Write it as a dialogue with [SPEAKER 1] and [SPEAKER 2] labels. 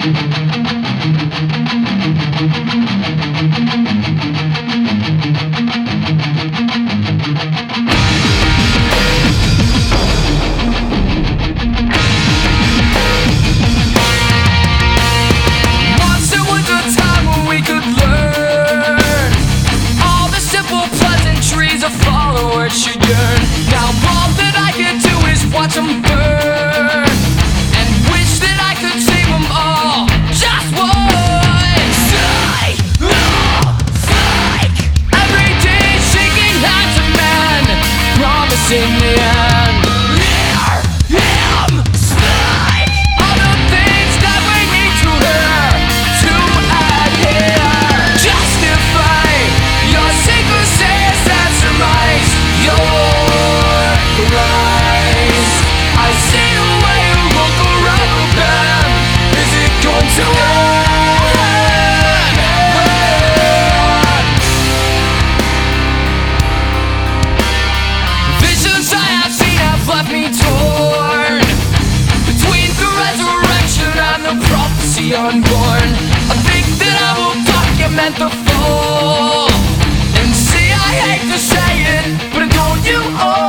[SPEAKER 1] Should yearn. Now all that I can do is watch them burn and wish that I could save them all just once. Psych. Every day shaking hands of man, promising the end. Hear him speak. All the things that we need to hear, to adhere. Justify your secrecies and surmise your rise. I see the way you look around them. Is it going to end? Visions I have seen have left me torn between the resurrection and the prophecy unborn. I think that I will document the fall. And see, I hate to say it, but don't you all